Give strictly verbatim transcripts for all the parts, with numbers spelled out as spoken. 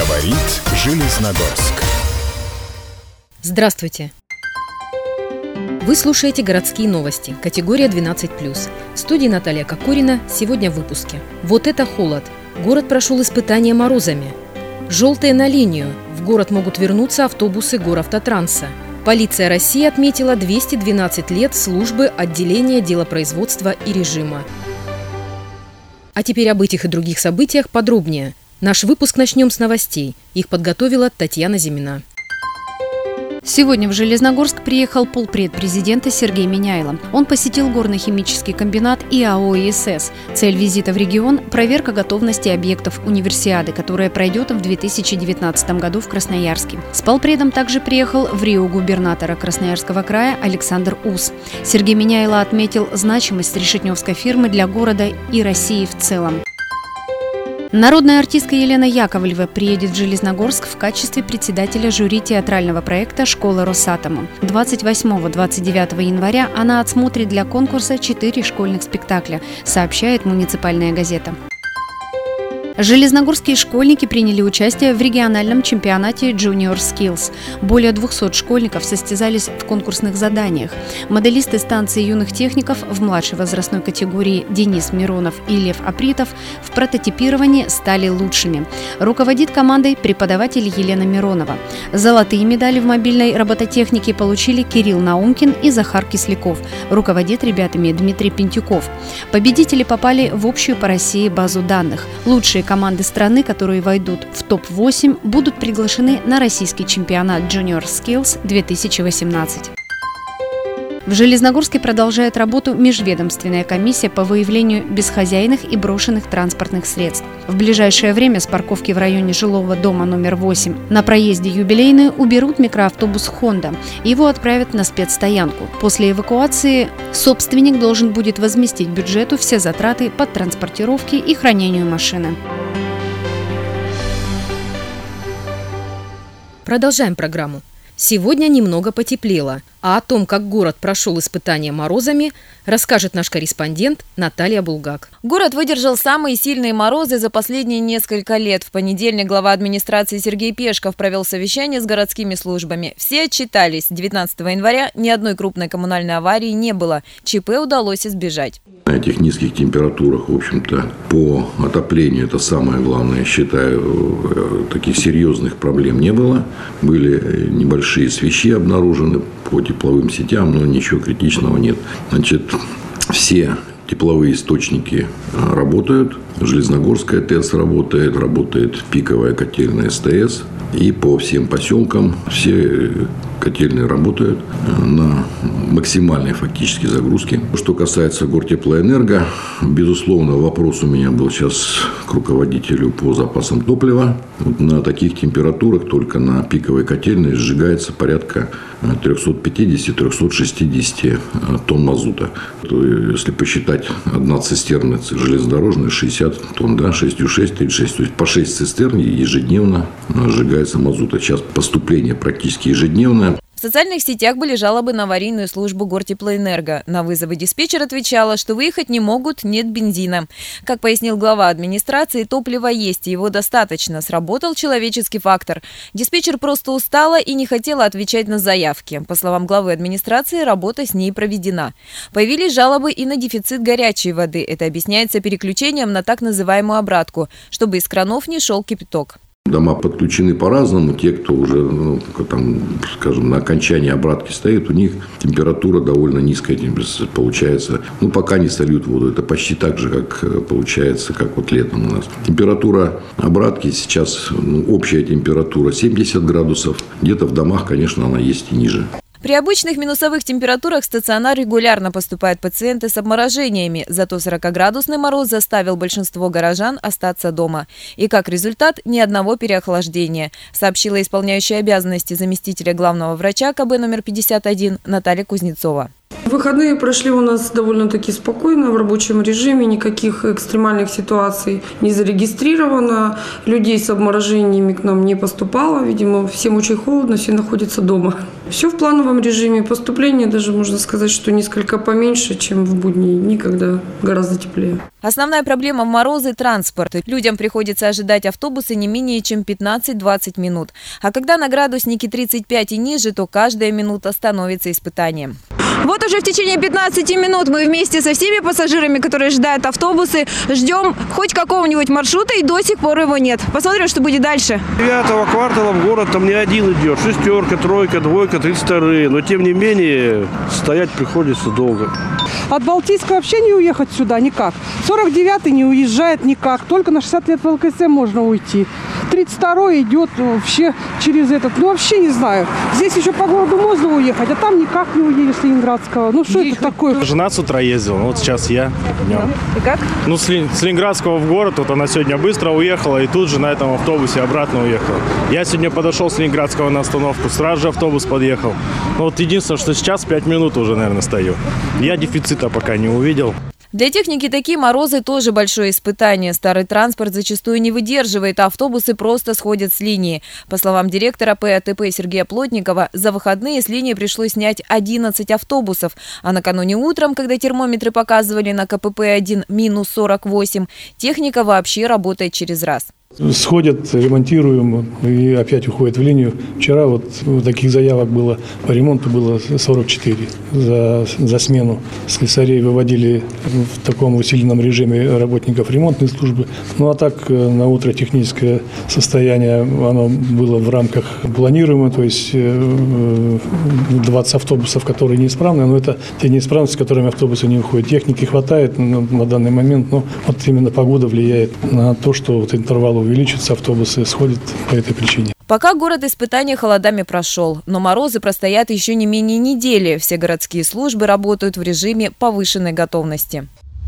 Говорит Железногорск. Здравствуйте! Вы слушаете «Городские новости», категория двенадцать плюс. В студии Наталья Кокорина. Сегодня в выпуске. Вот это холод! Город прошел испытания морозами. Желтые на линию. В город могут вернуться автобусы Горавтотранса. Полиция России отметила двести двенадцать лет службы отделения делопроизводства и режима. А теперь об этих и других событиях подробнее. Наш выпуск начнем с новостей. Их подготовила Татьяна Зимина. Сегодня в Железногорск приехал полпред президента Сергей Миняйло. Он посетил горно-химический комбинат и АО «ИСС». Цель визита в регион – проверка готовности объектов универсиады, которая пройдет в две тысячи девятнадцатом году в Красноярске. С полпредом также приехал в Рио губернатора Красноярского края Александр Ус. Сергей Миняйло отметил значимость решетневской фирмы для города и России в целом. Народная артистка Елена Яковлева приедет в Железногорск в качестве председателя жюри театрального проекта «Школа Росатома». двадцать восьмого — двадцать девятого января она отсмотрит для конкурса четыре школьных спектакля, сообщает муниципальная газета. Железногорские школьники приняли участие в региональном чемпионате Junior Skills. Более двухсот школьников состязались в конкурсных заданиях. Моделисты станции юных техников в младшей возрастной категории Денис Миронов и Лев Апритов в прототипировании стали лучшими. Руководит командой преподаватель Елена Миронова. Золотые медали в мобильной робототехнике получили Кирилл Наумкин и Захар Кисляков. Руководит ребятами Дмитрий Пентюков. Победители попали в общую по России базу данных. Лучшие команды страны, которые войдут в топ восемь, будут приглашены на российский чемпионат Junior Skills две тысячи восемнадцать. В Железногорске продолжает работу межведомственная комиссия по выявлению бесхозяйных и брошенных транспортных средств. В ближайшее время с парковки в районе жилого дома номер восемь на проезде Юбилейную уберут микроавтобус «Хонда». Его отправят на спецстоянку. После эвакуации собственник должен будет возместить бюджету все затраты по транспортировке и хранению машины. Продолжаем программу. Сегодня немного потеплело, а о том, как город прошел испытания морозами, расскажет наш корреспондент Наталья Булгак. Город выдержал самые сильные морозы за последние несколько лет. В понедельник глава администрации Сергей Пешков провел совещание с городскими службами. Все отчитались. девятнадцатого января ни одной крупной коммунальной аварии не было. ЧП удалось избежать. На этих низких температурах, в общем-то, по отоплению, это самое главное, считаю, таких серьезных проблем не было. Были небольшие свищи обнаружены по тепловым сетям, но ничего критичного нет. Значит, все тепловые источники работают. Железногорская ТЭЦ работает, работает пиковая котельная СТС. И по всем поселкам все котельные работают на максимальной фактически загрузке. Что касается Гортеплоэнерго, безусловно, вопрос у меня был сейчас к руководителю по запасам топлива. Вот на таких температурах только на пиковой котельной сжигается порядка триста пятьдесят - триста шестьдесят тонн мазута. Если посчитать, одна цистерна железнодорожная шестьдесят тонн, да, шесть и шесть, тридцать шесть. То есть по шесть цистерн ежедневно сжигается мазута. Сейчас поступление практически ежедневное. В социальных сетях были жалобы на аварийную службу Гортеплоэнерго. На вызовы диспетчер отвечала, что выехать не могут, нет бензина. Как пояснил глава администрации, топлива есть, его достаточно. Сработал человеческий фактор. Диспетчер просто устала и не хотела отвечать на заявки. По словам главы администрации, работа с ней проведена. Появились жалобы и на дефицит горячей воды. Это объясняется переключением на так называемую обратку, чтобы из кранов не шел кипяток. Дома подключены по-разному. Те, кто уже, ну, там, скажем, на окончании обратки стоит, у них температура довольно низкая получается. Ну, пока не сольют воду. Это почти так же, как получается, как вот летом у нас. Температура обратки сейчас, ну, общая температура семьдесят градусов. Где-то в домах, конечно, она есть и ниже. При обычных минусовых температурах в стационар регулярно поступают пациенты с обморожениями, зато сорокаградусный мороз заставил большинство горожан остаться дома. И как результат, ни одного переохлаждения, сообщила исполняющая обязанности заместителя главного врача КБ номер пятьдесят один Наталья Кузнецова. Выходные прошли у нас довольно-таки спокойно, в рабочем режиме, никаких экстремальных ситуаций не зарегистрировано, людей с обморожениями к нам не поступало, видимо, всем очень холодно, все находятся дома. Все в плановом режиме, поступление даже можно сказать, что несколько поменьше, чем в будние дни, когда гораздо теплее. Основная проблема в морозы – транспорт. Людям приходится ожидать автобусы не менее чем пятнадцать-двадцать минут. А когда на градуснике тридцать пять и ниже, то каждая минута становится испытанием. Вот уже в течение пятнадцати минут мы вместе со всеми пассажирами, которые ожидают автобусы, ждем хоть какого-нибудь маршрута, и до сих пор его нет. Посмотрим, что будет дальше. Девятого квартала в город там не один идет. Шестерка, тройка, двойка, тридцать вторые. Но тем не менее стоять приходится долго. От Балтийска вообще не уехать сюда никак. сорок девятый не уезжает никак. Только на шестьдесят лет в ЛКСМ можно уйти. тридцать второй идет вообще через этот. Ну, вообще не знаю. Здесь еще по городу можно уехать, а там никак не уедешь с Ленинградского. Ну, что это такое? Жена с утра ездила, вот сейчас я днем. И как? Ну, с, Лен... с Ленинградского в город, вот она сегодня быстро уехала, и тут же на этом автобусе обратно уехала. Я сегодня подошел с Ленинградского на остановку, сразу же автобус подъехал. Ну, вот единственное, что сейчас пять минут уже, наверное, стою. Я дефицита пока не увидел. Для техники такие морозы тоже большое испытание. Старый транспорт зачастую не выдерживает, а автобусы просто сходят с линии. По словам директора ПАТП Сергея Плотникова, за выходные с линии пришлось снять одиннадцать автобусов. А накануне утром, когда термометры показывали на ка пэ пэ один минус сорок восемь, техника вообще работает через раз. Сходят, ремонтируем и опять уходят в линию. Вчера вот таких заявок было по ремонту было сорок четыре за, за смену. Слесарей выводили в таком усиленном режиме работников ремонтной службы. Ну а так на утро техническое состояние оно было в рамках планируемого, то есть двадцать автобусов, которые неисправны, но это те неисправности, с которыми автобусы не уходят. Техники хватает на, на данный момент, но вот именно погода влияет на то, что вот интервал увеличится, автобусы сходят по этой причине. Пока город испытания холодами прошел, но морозы простоят еще не менее недели. Все городские службы работают в режиме повышенной готовности.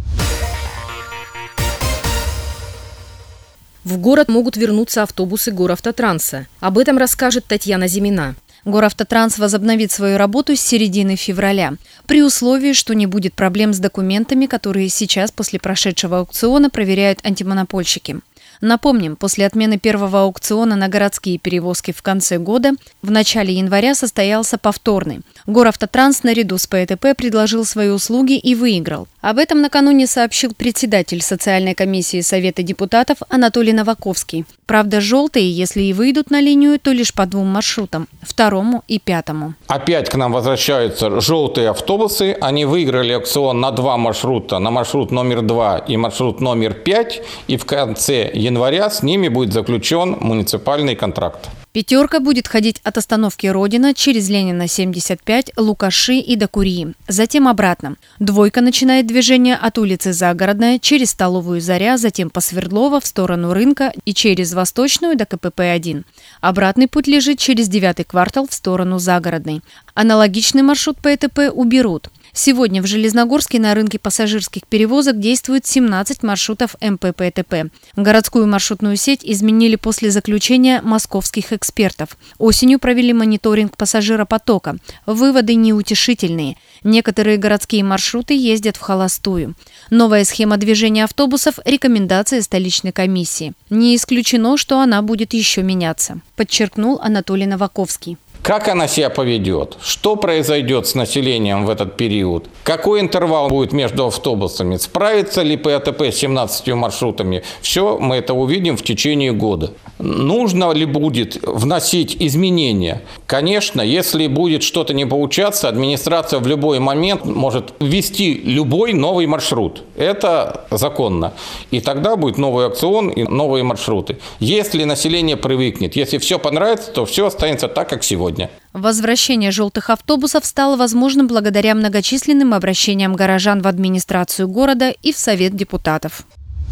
В город могут вернуться автобусы Горавтотранса. Об этом расскажет Татьяна Зимина. Горавтотранс возобновит свою работу с середины февраля, при условии, что не будет проблем с документами, которые сейчас после прошедшего аукциона проверяют антимонопольщики. Напомним, после отмены первого аукциона на городские перевозки в конце года, в начале января состоялся повторный. Горавтотранс наряду с ПАТП предложил свои услуги и выиграл. Об этом накануне сообщил председатель социальной комиссии Совета депутатов Анатолий Новаковский. Правда, желтые, если и выйдут на линию, то лишь по двум маршрутам – второму и пятому. Опять к нам возвращаются желтые автобусы. Они выиграли аукцион на два маршрута, на маршрут номер два и маршрут номер пять. И в конце января с ними будет заключен муниципальный контракт. Пятерка будет ходить от остановки Родина через Ленина семьдесят пять, Лукаши и до Курии. Затем обратно. Двойка начинает движение от улицы Загородная через столовую Заря, затем по Свердлова в сторону рынка и через Восточную до ка пэ пэ один. Обратный путь лежит через девятый квартал в сторону Загородной. Аналогичный маршрут ПАТП уберут. Сегодня в Железногорске на рынке пассажирских перевозок действует семнадцать маршрутов эм пэ пэ тэ пэ. Городскую маршрутную сеть изменили после заключения московских экспертов. Осенью провели мониторинг пассажиропотока. Выводы неутешительные. Некоторые городские маршруты ездят в холостую. Новая схема движения автобусов – рекомендация столичной комиссии. Не исключено, что она будет еще меняться, подчеркнул Анатолий Новаковский. Как она себя поведет? Что произойдет с населением в этот период? Какой интервал будет между автобусами? Справится ли ПАТП с семнадцатью маршрутами? Все мы это увидим в течение года. Нужно ли будет вносить изменения? Конечно, если будет что-то не получаться, администрация в любой момент может ввести любой новый маршрут. Это законно. И тогда будет новый аукцион и новые маршруты. Если население привыкнет, если все понравится, то все останется так, как сегодня. Возвращение желтых автобусов стало возможным благодаря многочисленным обращениям горожан в администрацию города и в Совет депутатов.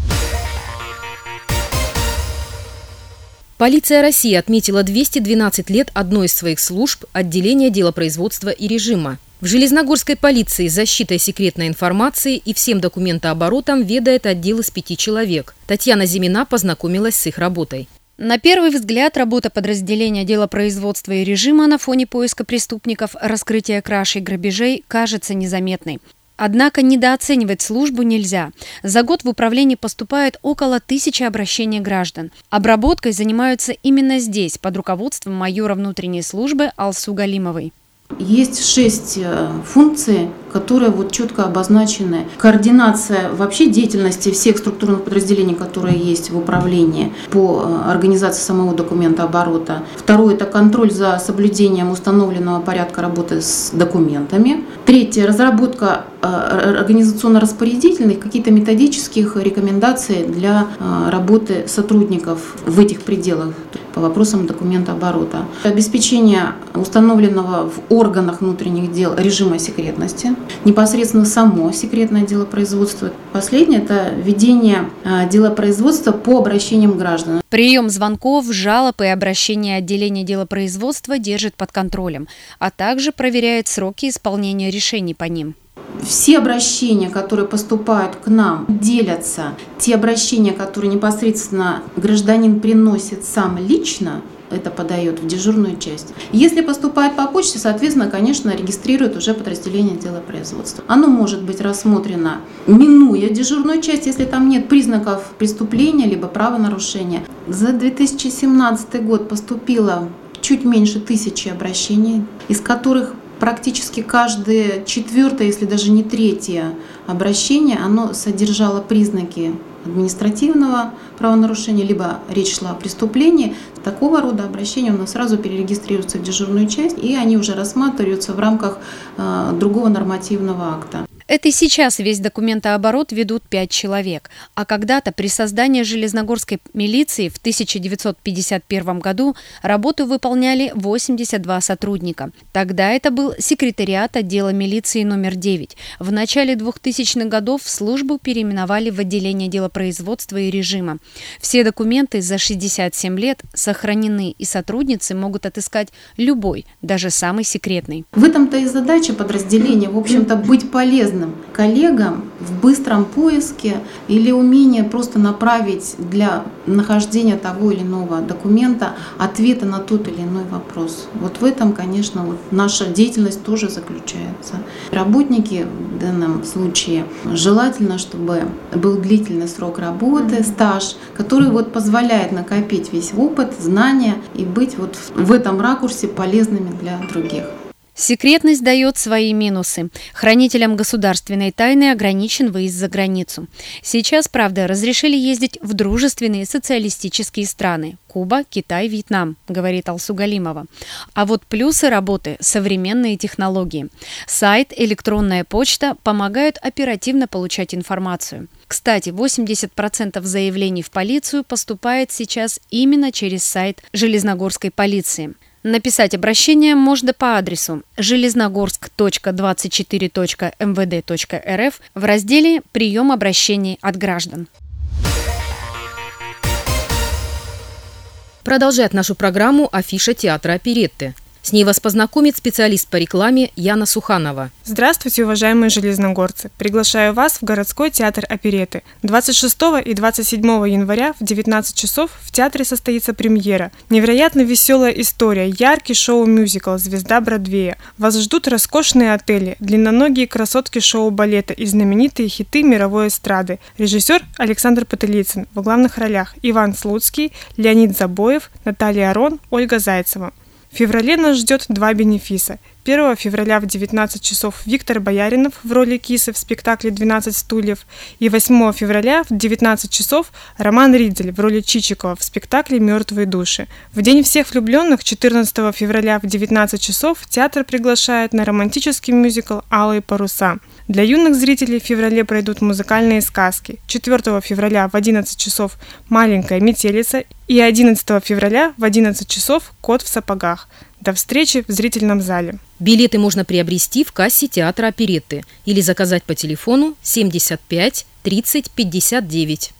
Полиция России отметила двести двенадцать лет одной из своих служб – отделения делопроизводства и режима. В Железногорской полиции защитой секретной информации и всем документооборотом ведает отдел из пяти человек. Татьяна Зимина познакомилась с их работой. На первый взгляд, работа подразделения делопроизводства и режима на фоне поиска преступников, раскрытия краж и грабежей кажется незаметной. Однако недооценивать службу нельзя. За год в управлении поступает около тысячи обращений граждан. Обработкой занимаются именно здесь, под руководством майора внутренней службы Алсу Галимовой. Есть шесть функций, которые вот четко обозначены. Координация вообще деятельности всех структурных подразделений, которые есть в управлении по организации самого документа оборота. Второе – это контроль за соблюдением установленного порядка работы с документами. Третье – разработка организационно-распорядительных, каких-то методических рекомендаций для работы сотрудников в этих пределах по вопросам документа оборота. Обеспечение установленного в органах внутренних дел режима секретности, непосредственно само секретное делопроизводство. Последнее – это ведение делопроизводства по обращениям граждан. Прием звонков, жалоб и обращения отделения делопроизводства держит под контролем, а также проверяет сроки исполнения решений по ним. Все обращения, которые поступают к нам, делятся. Те обращения, которые непосредственно гражданин приносит сам лично, это подает в дежурную часть. Если поступает по почте, соответственно, конечно, регистрирует уже подразделение делопроизводства. Оно может быть рассмотрено, минуя дежурную часть, если там нет признаков преступления либо правонарушения. За две тысячи семнадцатый год поступило чуть меньше тысячи обращений, из которых практически каждое четвертое, если даже не третье обращение, оно содержало признаки административного правонарушения, либо речь шла о преступлении. Такого рода обращения у нас сразу перерегистрируются в дежурную часть, и они уже рассматриваются в рамках э, другого нормативного акта. Это и сейчас весь документооборот ведут пять человек. А когда-то при создании Железногорской милиции в тысяча девятьсот пятьдесят первом году работу выполняли восемьдесят два сотрудника. Тогда это был секретариат отдела милиции номер девять. В начале двухтысячных годов службу переименовали в отделение делопроизводства и режима. Все документы за шестьдесят семь лет сохранены, и сотрудницы могут отыскать любой, даже самый секретный. В этом-то и задача подразделения, в общем-то, быть полезным коллегам в быстром поиске или умение просто направить для нахождения того или иного документа ответа на тот или иной вопрос. Вот в этом, конечно, вот наша деятельность тоже заключается. Работники в данном случае желательно, чтобы был длительный срок работы, стаж, который вот позволяет накопить весь опыт, знания и быть вот в этом ракурсе полезными для других. Секретность дает свои минусы. Хранителям государственной тайны ограничен выезд за границу. Сейчас, правда, разрешили ездить в дружественные социалистические страны – Куба, Китай, Вьетнам, говорит Алсу Галимова. А вот плюсы работы – современные технологии. Сайт, электронная почта помогают оперативно получать информацию. Кстати, восемьдесят процентов заявлений в полицию поступает сейчас именно через сайт Железногорской полиции. Написать обращение можно по адресу железногорск точка двадцать четыре точка эм вэ дэ точка эр эф в разделе «Прием обращений от граждан». Продолжает нашу программу афиша театра оперетты. С ней вас познакомит специалист по рекламе Яна Суханова. Здравствуйте, уважаемые железногорцы! Приглашаю вас в городской театр оперетты. двадцать шестого и двадцать седьмого января в девятнадцать часов в театре состоится премьера. Невероятно веселая история, яркий шоу-мюзикл «Звезда Бродвея». Вас ждут роскошные отели, длинноногие красотки шоу-балета и знаменитые хиты мировой эстрады. Режиссер Александр Потылицын. В главных ролях Иван Слуцкий, Леонид Забоев, Наталья Арон, Ольга Зайцева. В феврале нас ждет два бенефиса. первого февраля в девятнадцать часов Виктор Бояринов в роли Кисы в спектакле «двенадцать стульев» и восьмого февраля в девятнадцать часов Роман Ридзель в роли Чичикова в спектакле «Мертвые души». В День всех влюбленных четырнадцатого февраля в девятнадцать часов театр приглашает на романтический мюзикл «Алые паруса». Для юных зрителей в феврале пройдут музыкальные сказки. четвёртого февраля в одиннадцать часов «Маленькая метелица» и одиннадцатого февраля в одиннадцать часов «Кот в сапогах». До встречи в зрительном зале. Билеты можно приобрести в кассе театра оперетты или заказать по телефону семьдесят пять тридцать пятьдесят девять.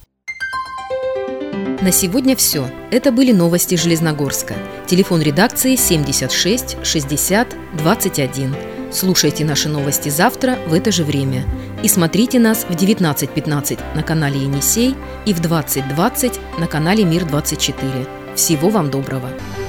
На сегодня все. Это были новости Железногорска. Телефон редакции семьдесят шесть шестьдесят двадцать один. Слушайте наши новости завтра в это же время. И смотрите нас в девятнадцать пятнадцать на канале Енисей и в двадцать двадцать на канале Мир двадцать четыре. Всего вам доброго!